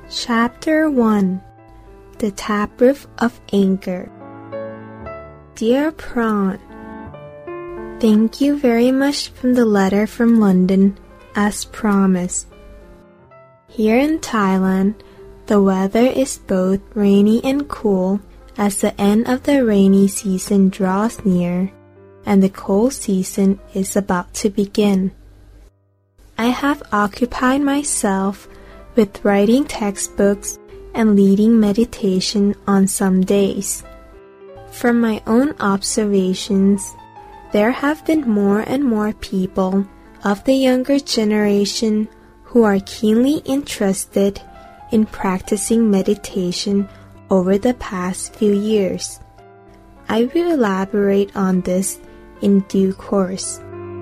Chapter 1 The Taproot of Anger. Dear Prawn, thank you very much for the letter from London, as promised. Here in Thailand, the weather is both rainy and cool as the end of the rainy season draws near and the cold season is about to begin. I have occupied myself with writing textbooks and leading meditation on some days. From my own observations, there have been more and more people of the younger generation who are keenly interested in practicing meditation over the past few years. I will elaborate on this in due course.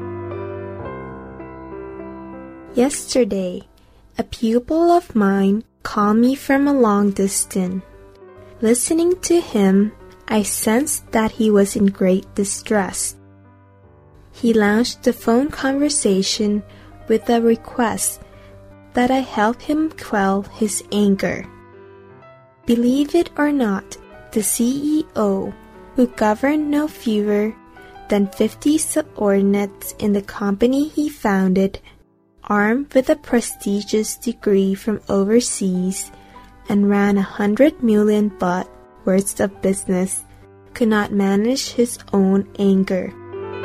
Yesterday, a pupil of mine called me from a long distance. Listening to him, I sensed that he was in great distress. He launched the phone conversation with a request that I help him quell his anger. Believe it or not, the CEO, who governed no fewer than 50 subordinates in the company he founded, armed with a prestigious degree from overseas and ran 100 million baht worth of business, could not manage his own anger.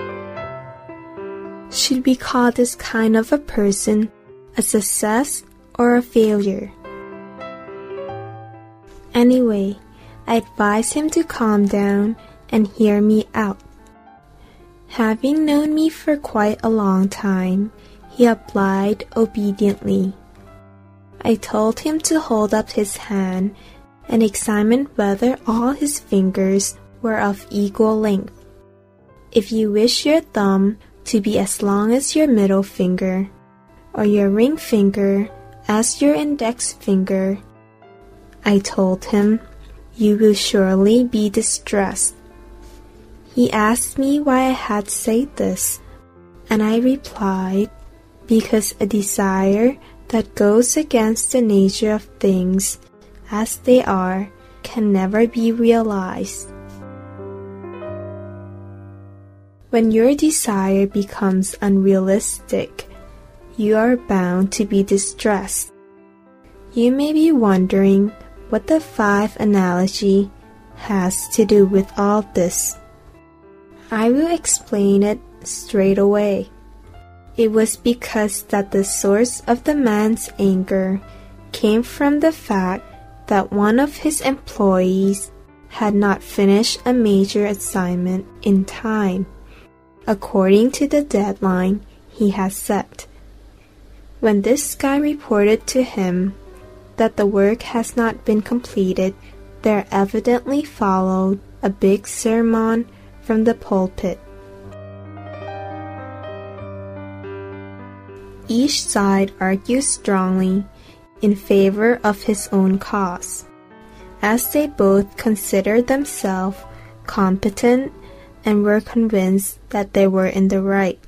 Should we call this kind of a person a success or a failure? Anyway, I advise him to calm down and hear me out. Having known me for quite a long time, he obeyed obediently. I told him to hold up his hand and examine whether all his fingers were of equal length. If you wish your thumb to be as long as your middle finger, or your ring finger as your index finger, I told him, you will surely be distressed. He asked me why I had said this, and I replied, because a desire that goes against the nature of things as they are can never be realized. When your desire becomes unrealistic, you are bound to be distressed. You may be wondering what the 5 analogy has to do with all this. I will explain it straight away. It was because that the source of the man's anger came from the fact that one of his employees had not finished a major assignment in time, according to the deadline he had set. When this guy reported to him that the work has not been completed, there evidently followed a big sermon from the pulpit. Each side argued strongly in favor of his own cause, as they both considered themselves competent and were convinced that they were in the right.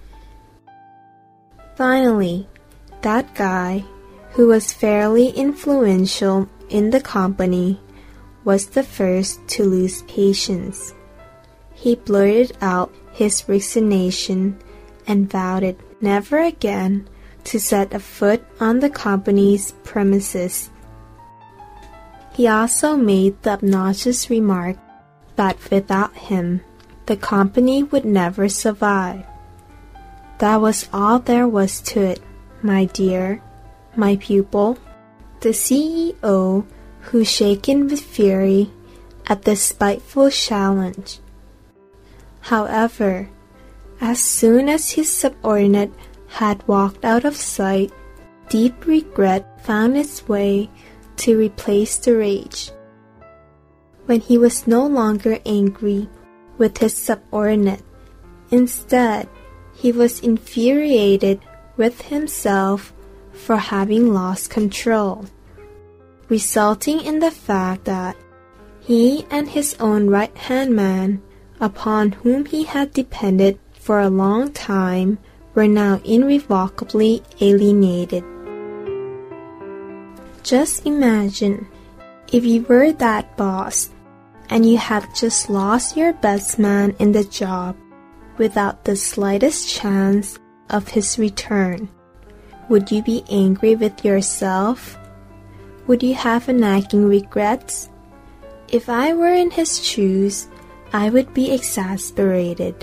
Finally, that guy, who was fairly influential in the company, was the first to lose patience. He blurted out his resignation and vowed it never again to set a foot on the company's premises. He also made the obnoxious remark that without him, the company would never survive. That was all there was to it, my dear, my pupil. The CEO, who shaken with fury at the spiteful challenge. However, as soon as his subordinate had walked out of sight, deep regret found its way to replace the rage. When he was no longer angry with his subordinate, instead, he was infuriated with himself for having lost control, resulting in the fact that he and his own right-hand man, upon whom he had depended for a long time, were now irrevocably alienated. Just imagine if you were that boss and you had just lost your best man in the job without the slightest chance of his return. Would you be angry with yourself? Would you have a nagging regrets? If I were in his shoes, I would be exasperated.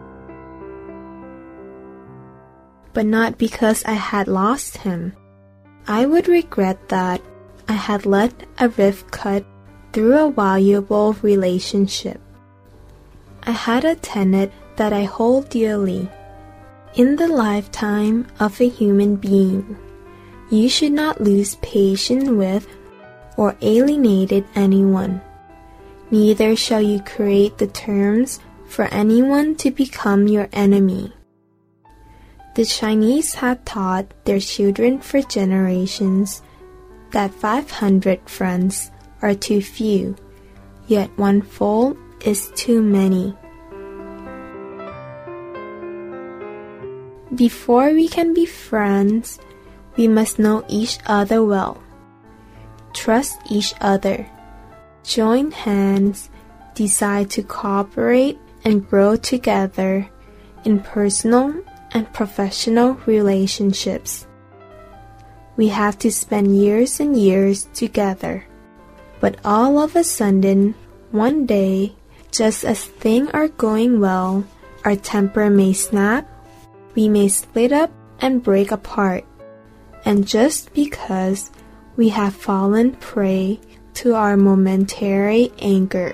But not because I had lost him. I would regret that I had let a rift cut through a valuable relationship. I had a tenet that I hold dearly. In the lifetime of a human being, you should not lose patience with or alienate anyone. Neither shall you create the terms for anyone to become your enemy. The Chinese have taught their children for generations that 500 friends are too few, yet one foe is too many. Before we can be friends, we must know each other well, trust each other, join hands, decide to cooperate and grow together in personal and professional relationships. We have to spend years and years together. But all of a sudden, one day, just as things are going well, our temper may snap, we may split up and break apart. And just because we have fallen prey to our momentary anger.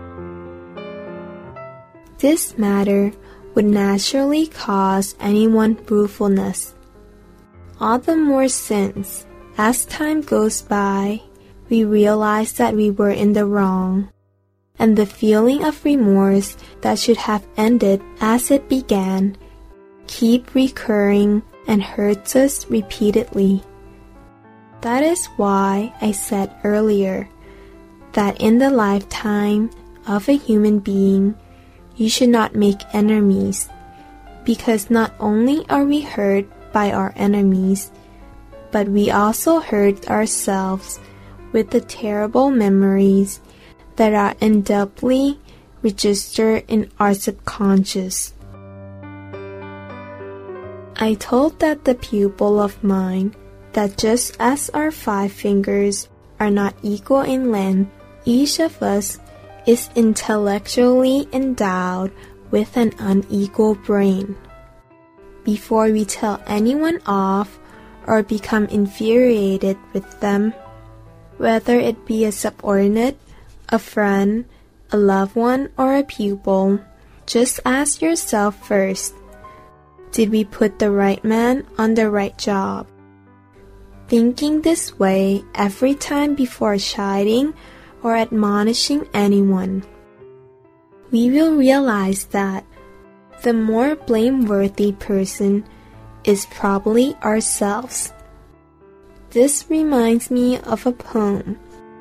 This matter would naturally cause anyone ruefulness. All the more since, as time goes by, we realize that we were in the wrong, and the feeling of remorse that should have ended as it began keep recurring and hurts us repeatedly. That is why I said earlier that in the lifetime of a human being, you should not make enemies, because not only are we hurt by our enemies, but we also hurt ourselves with the terrible memories that are indelibly registered in our subconscious. I told that the pupil of mine that just as our 5 fingers are not equal in length, each of us is intellectually endowed with an unequal brain. Before we tell anyone off or become infuriated with them, whether it be a subordinate, a friend, a loved one, or a pupil, just ask yourself first, did we put the right man on the right job? Thinking this way every time before chiding or admonishing anyone, we will realize that the more blameworthy person is probably ourselves. This reminds me of a poem.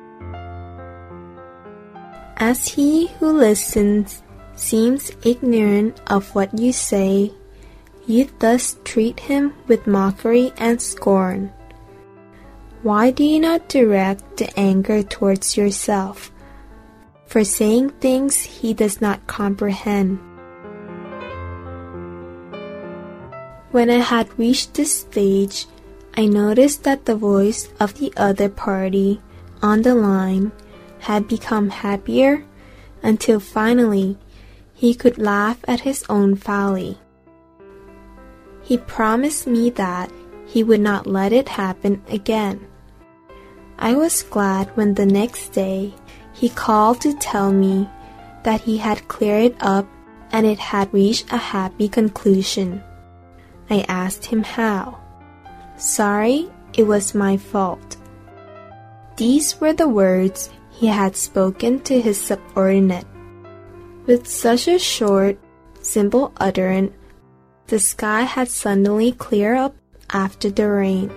As he who listens seems ignorant of what you say, you thus treat him with mockery and scorn. Why do you not direct the anger towards yourself for saying things he does not comprehend? When I had reached this stage, I noticed that the voice of the other party on the line had become happier until finally he could laugh at his own folly. He promised me that he would not let it happen again. I was glad when the next day he called to tell me that he had cleared it up and it had reached a happy conclusion. I asked him how. Sorry, it was my fault. These were the words he had spoken to his subordinate. With such a short, simple utterance, the sky had suddenly cleared up after the rain.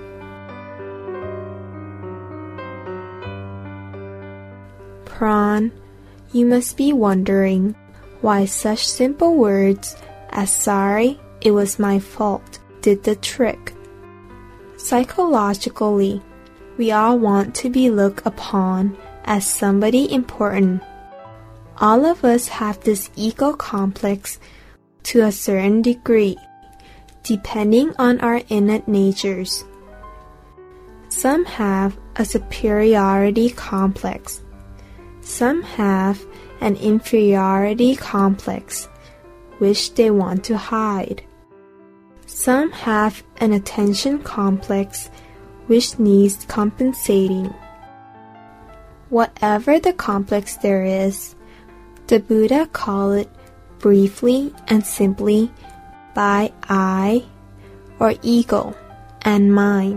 Prawn, you must be wondering why such simple words as sorry, it was my fault, did the trick. Psychologically, we all want to be looked upon as somebody important. All of us have this ego complex to a certain degree, depending on our innate natures. Some have a superiority complex. Some have an inferiority complex, which they want to hide. Some have an attention complex, which needs compensating. Whatever the complex there is, the Buddha called it briefly and simply by I or ego and mine.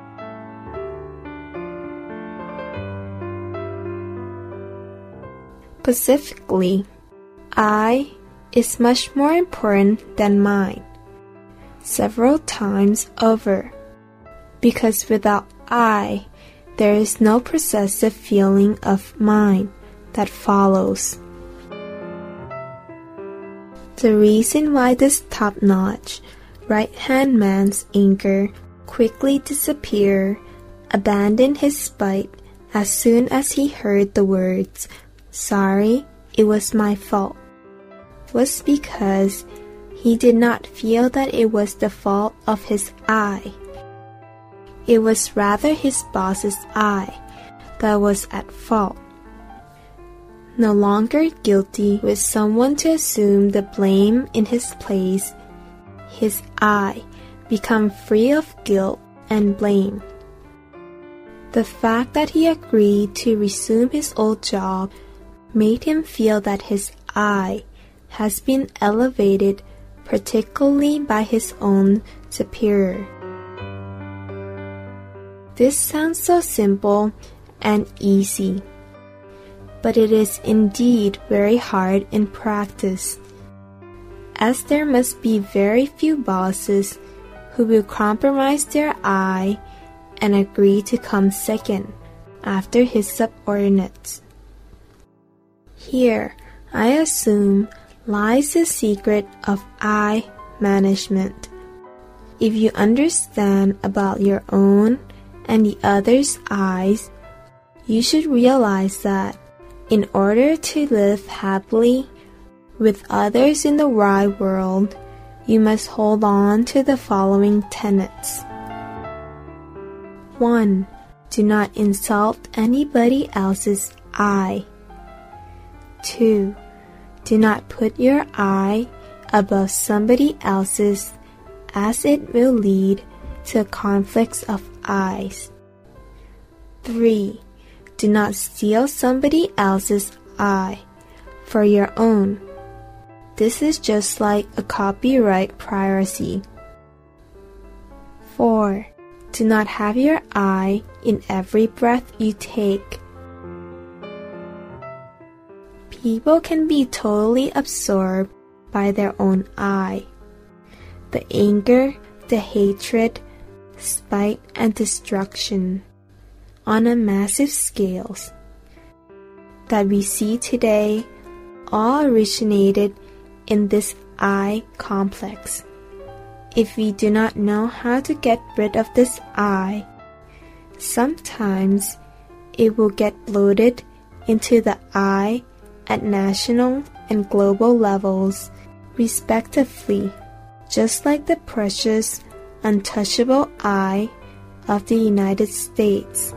Specifically, I is much more important than mine, several times over, because without I, there is no possessive feeling of mine that follows. The reason why this top-notch, right-hand man's anger quickly disappeared, abandoned his spite as soon as he heard the words, "Sorry, it was my fault," was because he did not feel that it was the fault of his I. It was rather his boss's I that was at fault. No longer guilty with someone to assume the blame in his place, his I become free of guilt and blame. The fact that he agreed to resume his old job made him feel that his I has been elevated, particularly by his own superior. This sounds so simple and easy, but it is indeed very hard in practice, as there must be very few bosses who will compromise their I and agree to come second after his subordinates. Here, I assume, lies the secret of I management. If you understand about your own and the other's I's, you should realize that in order to live happily with others in the wide world, you must hold on to the following tenets. 1. Do not insult anybody else's I. 2. Do not put your I above somebody else's, as it will lead to conflicts of I's. 3. Do not steal somebody else's I for your own. This is just like a copyright piracy. 4. Do not have your I in every breath you take. People can be totally absorbed by their own I. The anger, the hatred, spite, and destruction on a massive scale that we see today all originated in this I complex. If we do not know how to get rid of this I, sometimes it will get bloated into the I at national and global levels, respectively, just like the precious, untouchable I of the United States.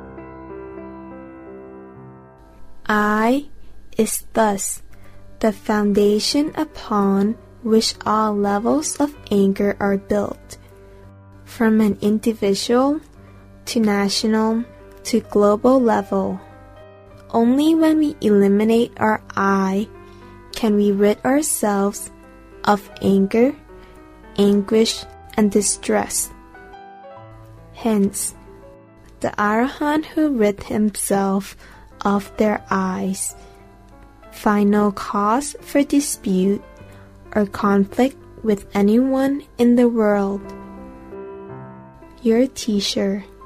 I is thus the foundation upon which all levels of anger are built, from an individual to national to global level. Only when we eliminate our I can we rid ourselves of anger, anguish, and distress. Hence, the Arahant who rid himself of their I's find no cause for dispute or conflict with anyone in the world. Your teacher.